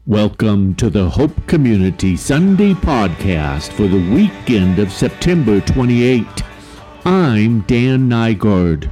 Welcome to the Hope Community Sunday Podcast for the weekend of September 28. I'm Dan Nygaard.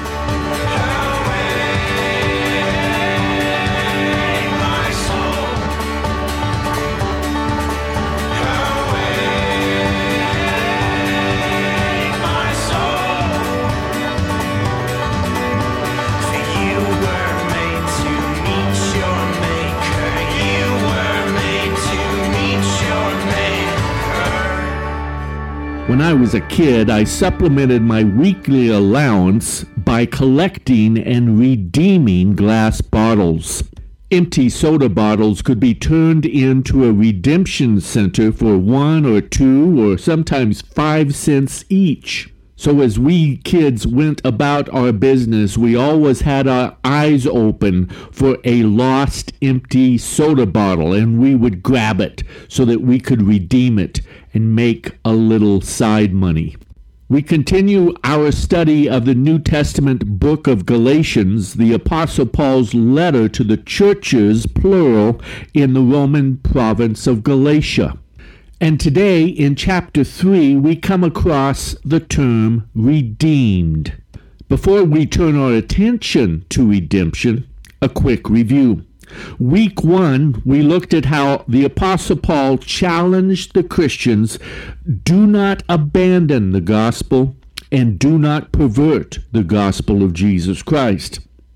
When I was a kid, I supplemented my weekly allowance by collecting and redeeming glass bottles. Empty soda bottles could be turned into a redemption center for 1 or 2 or sometimes 5 cents each. So as we kids went about our business, we always had our eyes open for a lost empty soda bottle, and we would grab it so that we could redeem it and make a little side money. We continue our study of the New Testament book of Galatians, the Apostle Paul's letter to the churches, plural, in the Roman province of Galatia. And today, in chapter 3, we come across the term redeemed. Before we turn our attention to redemption, a quick review. Week 1, we looked at how the Apostle Paul challenged the Christians, do not abandon the gospel and do not pervert the gospel of Jesus Christ.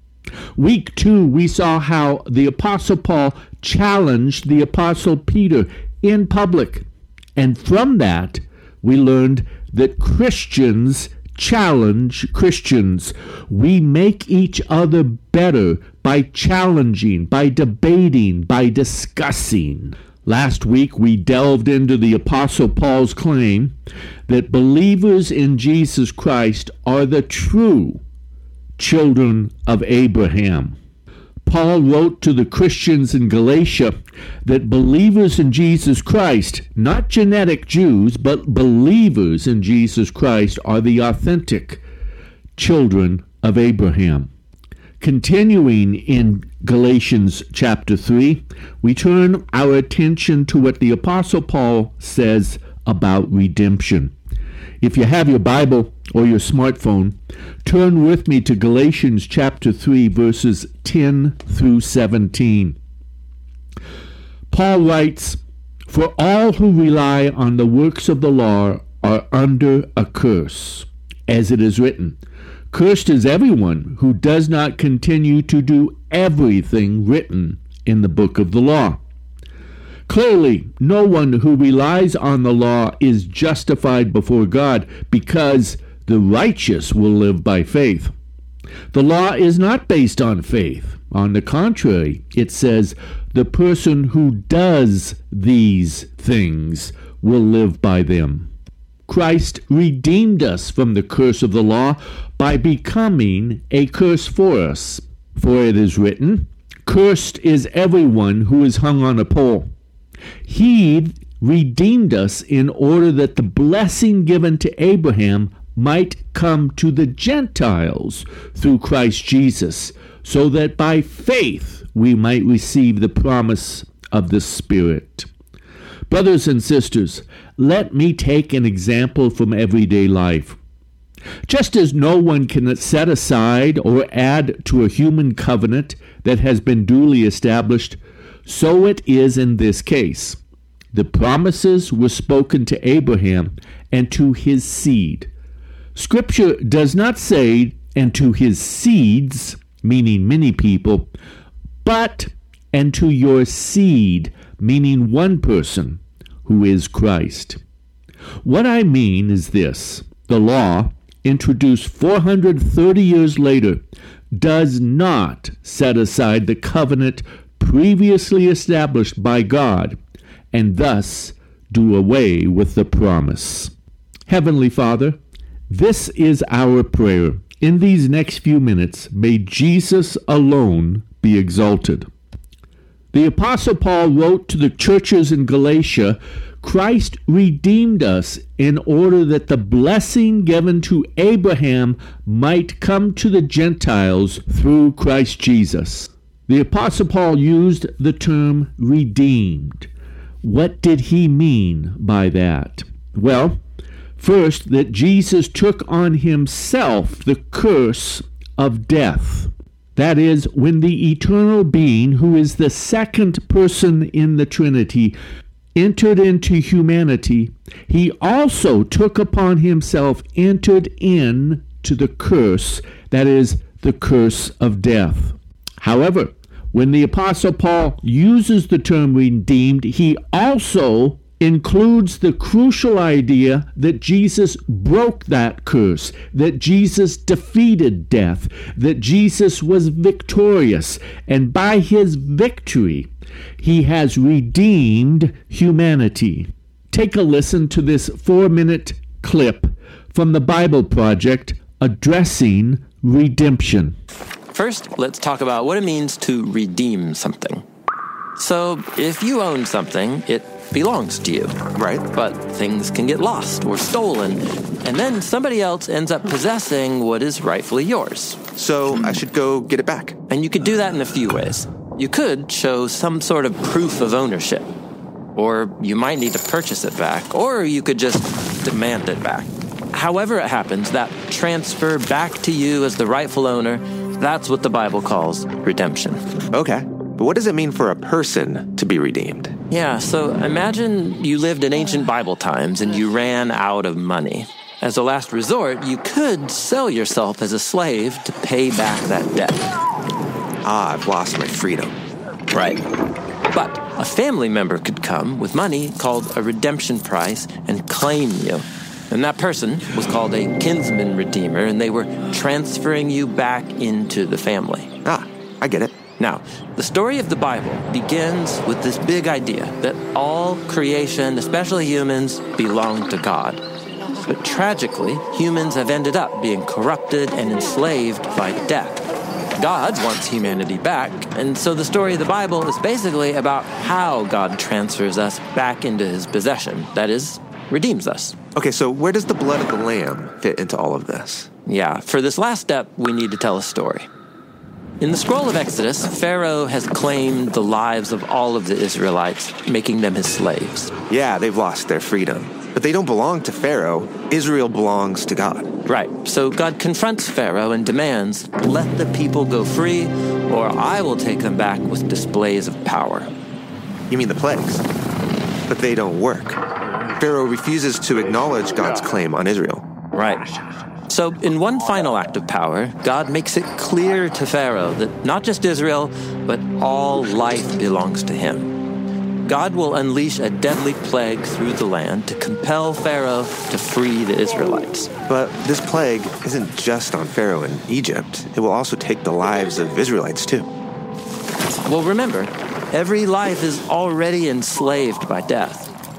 Week 2, we saw how the Apostle Paul challenged the Apostle Peter in public. And from that, we learned that Christians challenge Christians. We make each other better by challenging, by debating, by discussing. Last week, we delved into the Apostle Paul's claim that believers in Jesus Christ are the true children of Abraham. Paul wrote to the Christians in Galatia that believers in Jesus Christ, not genetic Jews, but believers in Jesus Christ, are the authentic children of Abraham. Continuing in Galatians chapter 3, we turn our attention to what the Apostle Paul says about redemption. If you have your Bible or your smartphone, turn with me to Galatians chapter 3, verses 10 through 17. Paul writes, "For all who rely on the works of the law are under a curse, as it is written, cursed is everyone who does not continue to do everything written in the book of the law." Clearly, no one who relies on the law is justified before God, because the righteous will live by faith. The law is not based on faith. On the contrary, it says, the person who does these things will live by them. Christ redeemed us from the curse of the law by becoming a curse for us. For it is written, cursed is everyone who is hung on a pole. He redeemed us in order that the blessing given to Abraham might come to the Gentiles through Christ Jesus, so that by faith we might receive the promise of the Spirit. Brothers and sisters, let me take an example from everyday life. Just as no one can set aside or add to a human covenant that has been duly established, so it is in this case. The promises were spoken to Abraham and to his seed. Scripture does not say, and to his seeds, meaning many people, but and to your seed, meaning one person, who is Christ. What I mean is this: the law, introduced 430 years later, does not set aside the covenant previously established by God, and thus do away with the promise. Heavenly Father, this is our prayer. In these next few minutes, may Jesus alone be exalted. The Apostle Paul wrote to the churches in Galatia, Christ redeemed us in order that the blessing given to Abraham might come to the Gentiles through Christ Jesus. The Apostle Paul used the term redeemed. What did he mean by that? Well, first, that Jesus took on himself the curse of death. That is, when the eternal being, who is the second person in the Trinity, entered into humanity, he also took upon himself, entered into the curse, that is, the curse of death. However, when the Apostle Paul uses the term redeemed, he also includes the crucial idea that Jesus broke that curse, that Jesus defeated death, that Jesus was victorious, and by his victory, he has redeemed humanity. Take a listen to this 4-minute clip from the Bible Project addressing redemption. First, let's talk about what it means to redeem something. So, if you own something, it belongs to you. Right. But things can get lost or stolen, and then somebody else ends up possessing what is rightfully yours. So I should go get it back. And you could do that in a few ways. You could show some sort of proof of ownership, or you might need to purchase it back, or you could just demand it back. However it happens, that transfer back to you as the rightful owner, that's what the Bible calls redemption. Okay. But what does it mean for a person to be redeemed? Yeah, so imagine you lived in ancient Bible times and you ran out of money. As a last resort, you could sell yourself as a slave to pay back that debt. I've lost my freedom. Right. But a family member could come with money called a redemption price and claim you. And that person was called a kinsman redeemer, and they were transferring you back into the family. I get it. Now, the story of the Bible begins with this big idea that all creation, especially humans, belong to God. But tragically, humans have ended up being corrupted and enslaved by death. God wants humanity back, and so the story of the Bible is basically about how God transfers us back into his possession, that is, redeems us. Okay, so where does the blood of the lamb fit into all of this? Yeah, for this last step, we need to tell a story. In the scroll of Exodus, Pharaoh has claimed the lives of all of the Israelites, making them his slaves. Yeah, they've lost their freedom. But they don't belong to Pharaoh. Israel belongs to God. Right. So God confronts Pharaoh and demands, "Let the people go free, or I will take them back with displays of power." You mean the plagues? But they don't work. Pharaoh refuses to acknowledge God's claim on Israel. Right. So in one final act of power, God makes it clear to Pharaoh that not just Israel, but all life belongs to him. God will unleash a deadly plague through the land to compel Pharaoh to free the Israelites. But this plague isn't just on Pharaoh in Egypt. It will also take the lives of Israelites too. Well, remember, every life is already enslaved by death.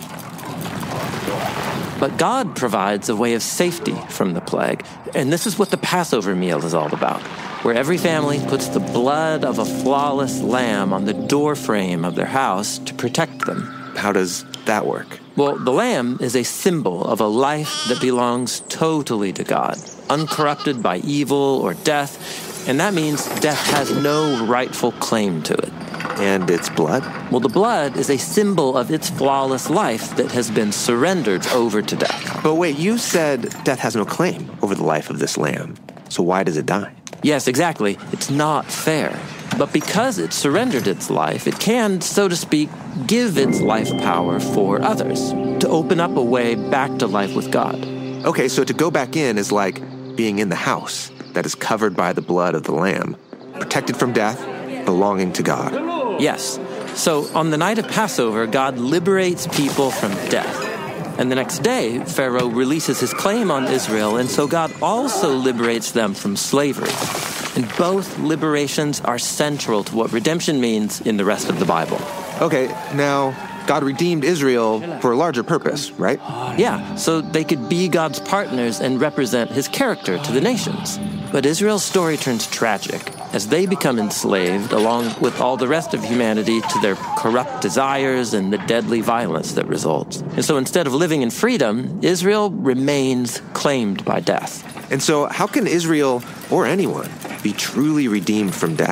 But God provides a way of safety from the plague, and this is what the Passover meal is all about, where every family puts the blood of a flawless lamb on the doorframe of their house to protect them. How does that work? Well, the lamb is a symbol of a life that belongs totally to God, uncorrupted by evil or death, and that means death has no rightful claim to it. And its blood? Well, the blood is a symbol of its flawless life that has been surrendered over to death. But wait, you said death has no claim over the life of this lamb. So why does it die? Yes, exactly. It's not fair. But because it surrendered its life, it can, so to speak, give its life power for others, to open up a way back to life with God. Okay, so to go back in is like being in the house that is covered by the blood of the lamb, protected from death, belonging to God. Yes. So on the night of Passover, God liberates people from death. And the next day, Pharaoh releases his claim on Israel, and so God also liberates them from slavery. And both liberations are central to what redemption means in the rest of the Bible. Okay, now, God redeemed Israel for a larger purpose, right? Yeah, so they could be God's partners and represent his character to the nations. But Israel's story turns tragic as they become enslaved, along with all the rest of humanity, to their corrupt desires and the deadly violence that results. And so instead of living in freedom, Israel remains claimed by death. And so how can Israel, or anyone, be truly redeemed from death?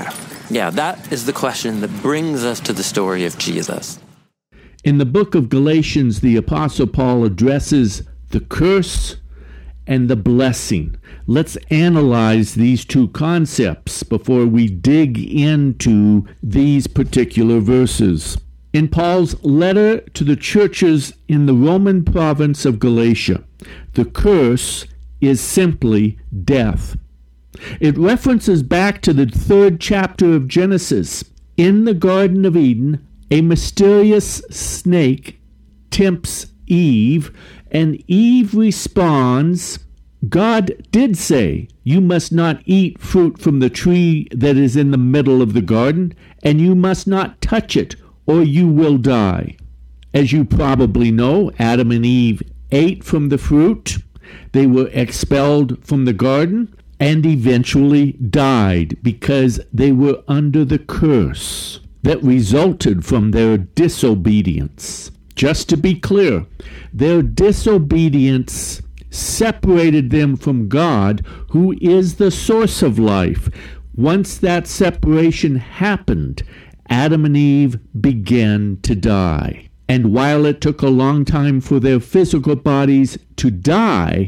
Yeah, that is the question that brings us to the story of Jesus. In the book of Galatians, the Apostle Paul addresses the curse and the blessing. Let's analyze these two concepts before we dig into these particular verses. In Paul's letter to the churches in the Roman province of Galatia, the curse is simply death. It references back to the 3rd chapter of Genesis. In the Garden of Eden, a mysterious snake tempts Eve, and Eve responds, God did say, you must not eat fruit from the tree that is in the middle of the garden, and you must not touch it, or you will die. As you probably know, Adam and Eve ate from the fruit. They were expelled from the garden and eventually died because they were under the curse that resulted from their disobedience. Just to be clear, their disobedience separated them from God, who is the source of life. Once that separation happened, Adam and Eve began to die. And while it took a long time for their physical bodies to die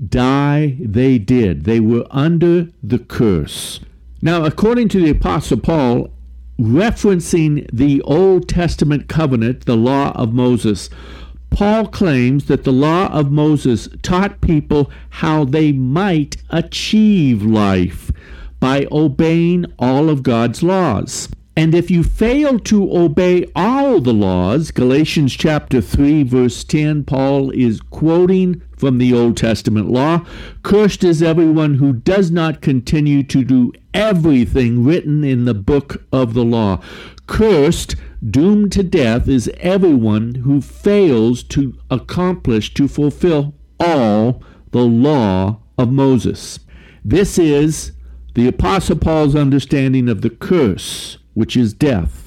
they did. They were under the curse. Now, according to the Apostle Paul, referencing the Old Testament covenant, the law of Moses, Paul claims that the law of Moses taught people how they might achieve life by obeying all of God's laws. And if you fail to obey all the laws, Galatians chapter 3, verse 10, Paul is quoting from the Old Testament law, cursed is everyone who does not continue to do everything written in the book of the law. Cursed, doomed to death, is everyone who fails to accomplish, to fulfill all the law of Moses. This is the Apostle Paul's understanding of the curse, which is death.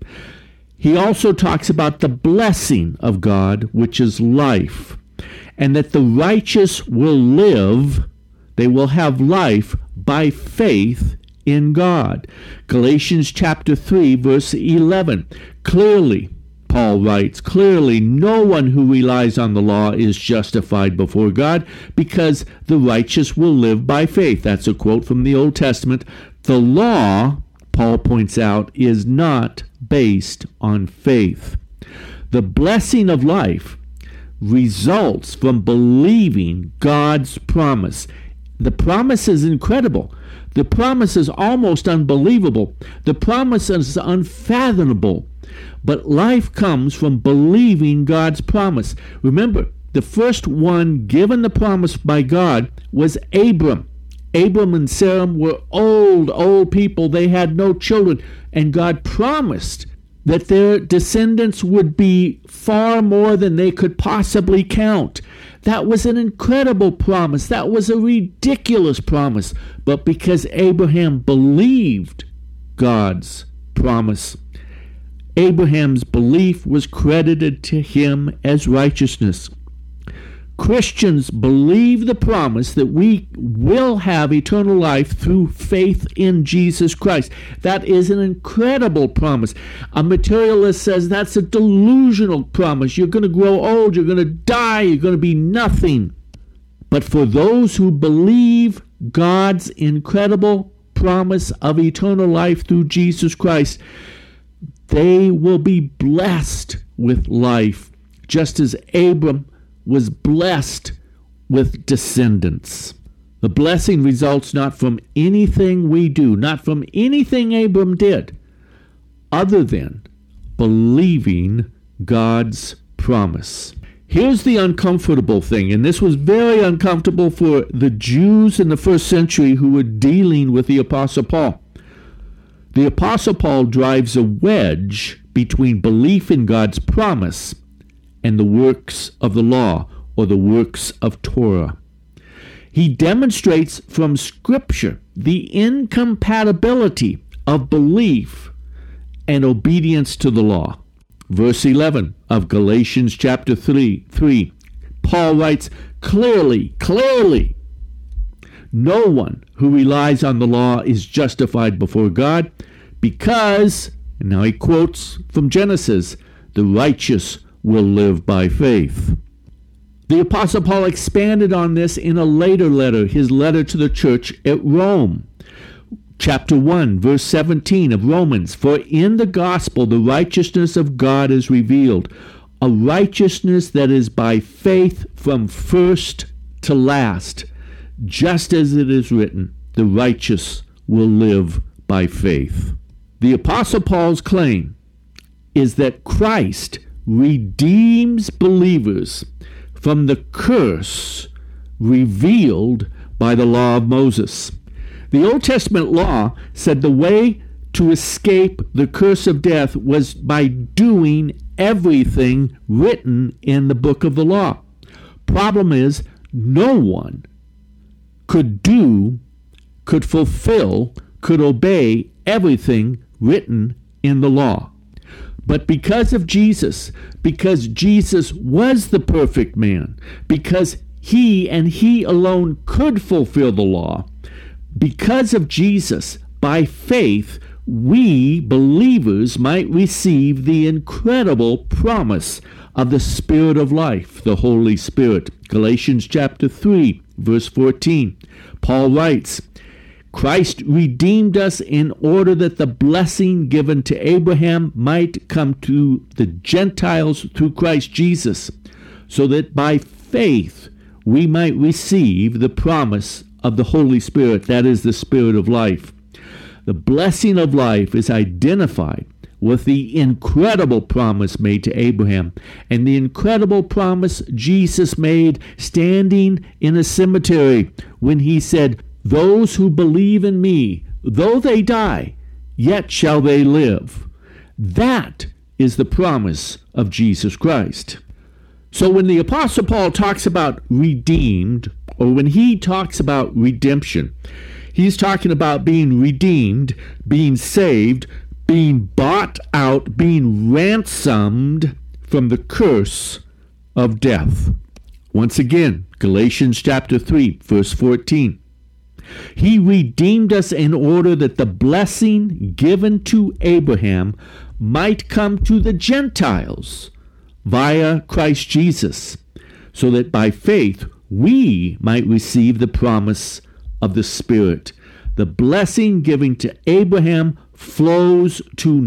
He also talks about the blessing of God, which is life, and that the righteous will live, they will have life by faith in God. Galatians chapter 3, verse 11. Clearly, Paul writes, clearly no one who relies on the law is justified before God, because the righteous will live by faith. That's a quote from the Old Testament. The law, Paul points out, is not based on faith. The blessing of life results from believing God's promise. The promise is incredible. The promise is almost unbelievable. The promise is unfathomable. But life comes from believing God's promise. Remember, the first one given the promise by God was Abram. Abram and Sarah were old people. They had no children. And God promised that their descendants would be far more than they could possibly count. That was an incredible promise. That was a ridiculous promise. But because Abraham believed God's promise, Abraham's belief was credited to him as righteousness. Christians believe the promise that we will have eternal life through faith in Jesus Christ. That is an incredible promise. A materialist says that's a delusional promise. You're going to grow old, you're going to die, you're going to be nothing. But for those who believe God's incredible promise of eternal life through Jesus Christ, they will be blessed with life, just as Abram was blessed with descendants. The blessing results not from anything we do, not from anything Abram did, other than believing God's promise. Here's the uncomfortable thing, and this was very uncomfortable for the Jews in the first century who were dealing with the Apostle Paul. The Apostle Paul drives a wedge between belief in God's promise and the works of the law, or the works of Torah. He demonstrates from Scripture the incompatibility of belief and obedience to the law. Verse 11 of Galatians chapter 3, Paul writes, clearly, no one who relies on the law is justified before God, because, and now he quotes from Genesis, the righteous will live by faith. The Apostle Paul expanded on this in a later letter, his letter to the church at Rome. Chapter 1, verse 17 of Romans, for in the gospel the righteousness of God is revealed, a righteousness that is by faith from first to last, just as it is written, the righteous will live by faith. The Apostle Paul's claim is that Christ redeems believers from the curse revealed by the law of Moses. The Old Testament law said the way to escape the curse of death was by doing everything written in the book of the law. Problem is, no one could fulfill, could obey everything written in the law. But because of Jesus, because Jesus was the perfect man, because he and he alone could fulfill the law, because of Jesus, by faith, we believers might receive the incredible promise of the Spirit of life, the Holy Spirit. Galatians chapter 3, verse 14. Paul writes, Christ redeemed us in order that the blessing given to Abraham might come to the Gentiles through Christ Jesus, so that by faith we might receive the promise of the Holy Spirit, that is the Spirit of life. The blessing of life is identified with the incredible promise made to Abraham and the incredible promise Jesus made standing in a cemetery when he said, those who believe in me, though they die, yet shall they live. That is the promise of Jesus Christ. So when the Apostle Paul talks about redeemed, or when he talks about redemption, he's talking about being redeemed, being saved, being bought out, being ransomed from the curse of death. Once again, Galatians chapter 3, verse 14. He redeemed us in order that the blessing given to Abraham might come to the Gentiles via Christ Jesus, so that by faith we might receive the promise of the Spirit. The blessing given to Abraham flows to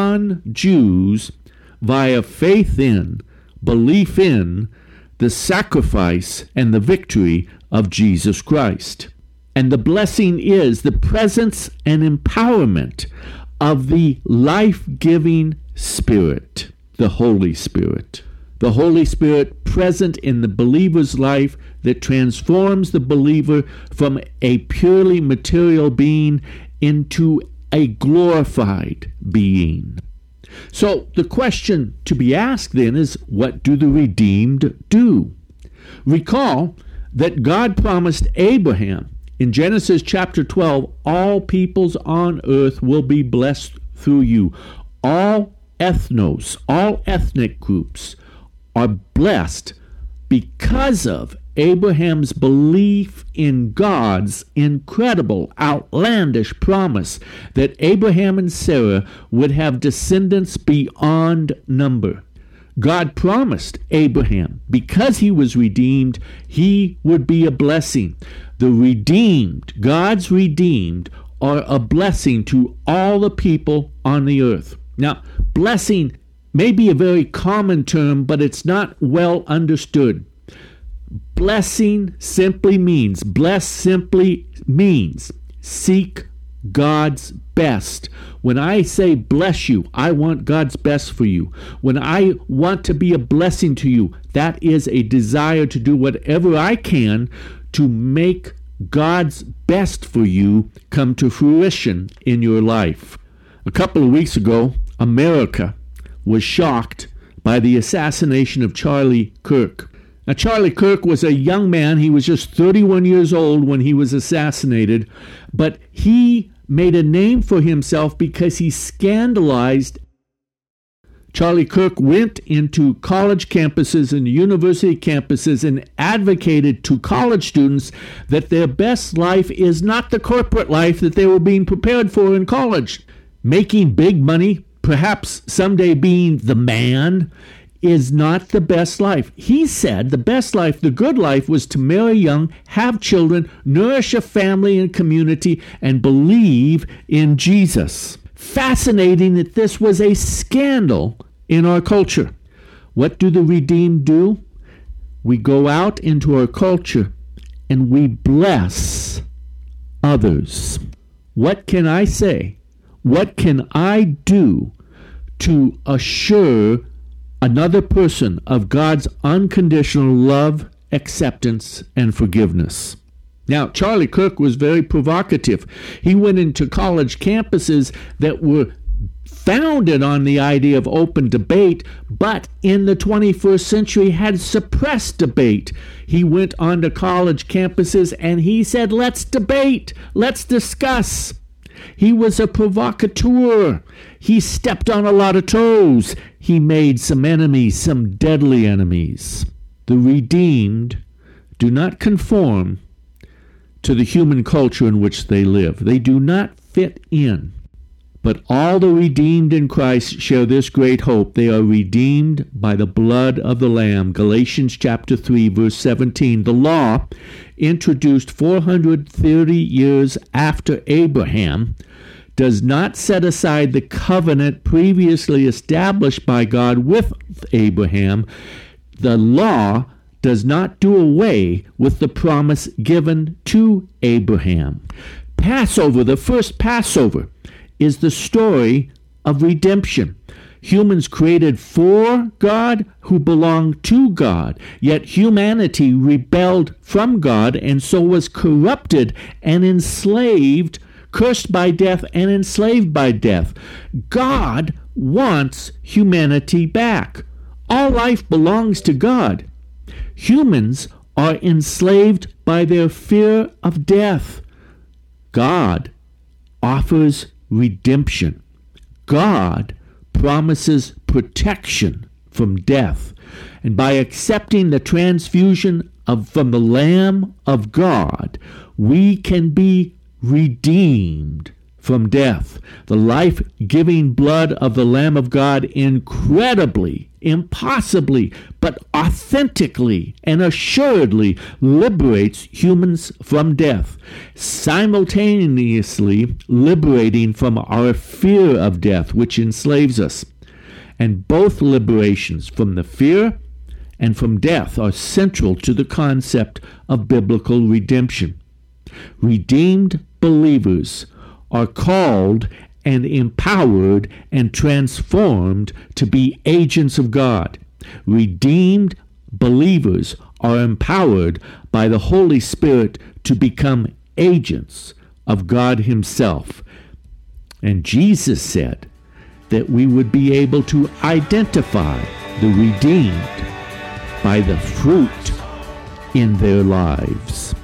non-Jews via faith in, belief in, the sacrifice and the victory of Jesus Christ. And the blessing is the presence and empowerment of the life-giving Spirit, the Holy Spirit. The Holy Spirit present in the believer's life that transforms the believer from a purely material being into a glorified being. So the question to be asked then is, what do the redeemed do? Recall that God promised Abraham in Genesis chapter 12, all peoples on earth will be blessed through you. All ethnos, all ethnic groups are blessed because of Abraham's belief in God's incredible, outlandish promise that Abraham and Sarah would have descendants beyond number. God promised Abraham, because he was redeemed, he would be a blessing. The redeemed, God's redeemed, are a blessing to all the people on the earth. Now, blessing may be a very common term, but it's not well understood. Blessing simply means seek God's best. When I say bless you, I want God's best for you. When I want to be a blessing to you, that is a desire to do whatever I can to make God's best for you come to fruition in your life. A couple of weeks ago, America was shocked by the assassination of Charlie Kirk. Now, Charlie Kirk was a young man. He was just 31 years old when he was assassinated, but he made a name for himself because he scandalized. Charlie Kirk went into college campuses and university campuses and advocated to college students that their best life is not the corporate life that they were being prepared for in college. Making big money, perhaps someday being the man, is not the best life. He said the best life, the good life, was to marry young, have children, nourish a family and community, and believe in Jesus. Fascinating that this was a scandal in our culture. What do the redeemed do? We go out into our culture and we bless others. What can I say? What can I do to assure another person of God's unconditional love, acceptance, and forgiveness? Now, Charlie Kirk was very provocative. He went into college campuses that were founded on the idea of open debate, but in the 21st century had suppressed debate. He went onto college campuses and he said, let's debate, let's discuss. He was a provocateur. He stepped on a lot of toes. He made some enemies, some deadly enemies. The redeemed do not conform to the human culture in which they live. They do not fit in. But all the redeemed in Christ share this great hope. They are redeemed by the blood of the Lamb. Galatians chapter 3, verse 17. The law, introduced 430 years after Abraham, does not set aside the covenant previously established by God with Abraham. The law does not do away with the promise given to Abraham. Passover, the first Passover, is the story of redemption. Humans created for God who belong to God, yet humanity rebelled from God and so was corrupted and enslaved, cursed by death and enslaved by death. God wants humanity back. All life belongs to God. Humans are enslaved by their fear of death. God offers redemption. God promises protection from death. And by accepting the transfusion from the Lamb of God, we can be redeemed from death. The life-giving blood of the Lamb of God incredibly, impossibly, but authentically and assuredly liberates humans from death, simultaneously liberating from our fear of death, which enslaves us. And both liberations from the fear and from death are central to the concept of biblical redemption. Redeemed believers are called and empowered and transformed to be agents of God. Redeemed believers are empowered by the Holy Spirit to become agents of God Himself. And Jesus said that we would be able to identify the redeemed by the fruit in their lives.